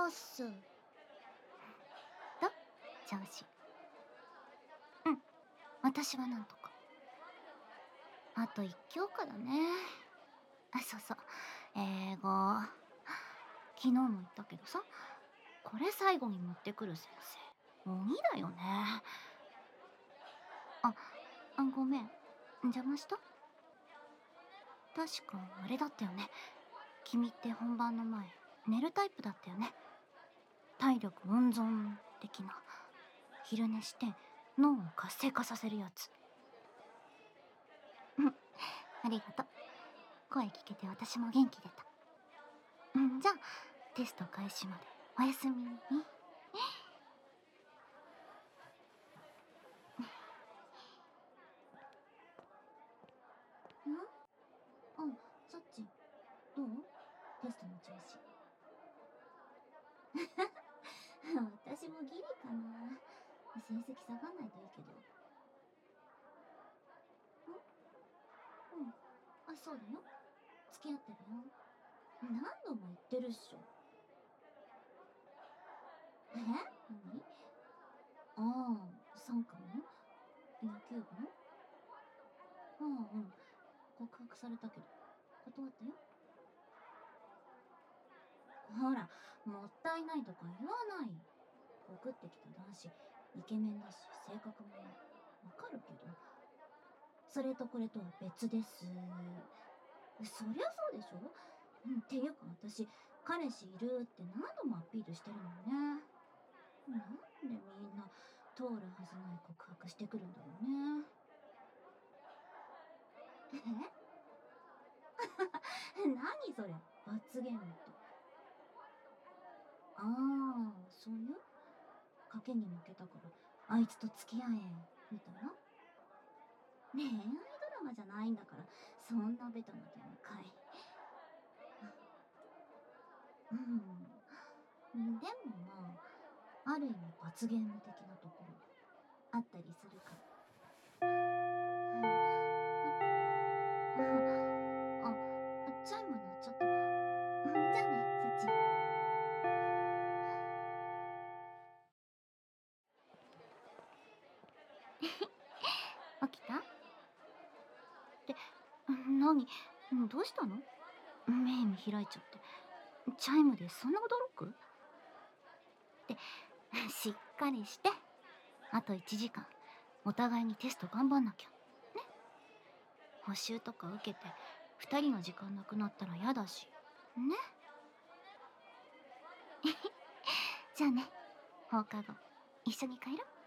っす。 調子。うん、私はなんとか。あと1教科だね。そうそう、英語。昨日も言ったけどさ、これ最後に持ってくる先生、鬼だよね。ごめん。邪魔した？確かあれだったよね。君って本番の前、寝るタイプだったよね。体力温存的な。昼寝して脳を活性化させるやつ。ありがとう。声聞けて私も元気出た。じゃあ、テスト開始までおやすみに。さっち、どう？テストの調子。私もギリかな。成績下がんないといいけど。そうだよ。付き合ってるよ。何度も言ってるっしょ。何？参加の野球部の？告白されたけど、断ったよ。ほら、もったいないとか言わない。送ってきた男子、イケメンだし、性格もわかるけど、それとこれとは別です。そりゃそうでしょ？っていうか私、彼氏いるって何度もアピールしてるのにね。なんでみんな通るはずない告白してくるんだろうね。何それ、罰ゲームって。そういう賭けに負けたからあいつと付き合えみたいな。恋愛ドラマじゃないんだから、そんなベタな展開。でもまあ、ある意味罰ゲーム的なところあったりするから。チャイム鳴っちゃった。じゃあね、サチ。起きた？って、何？どうしたの？目見開いちゃって。チャイムでそんな驚く？って、しっかりして。あと1時間、お互いにテスト頑張んなきゃ。ね？補習とか受けて、2人の時間なくなったら嫌だし。ね？じゃあね、放課後、一緒に帰ろう。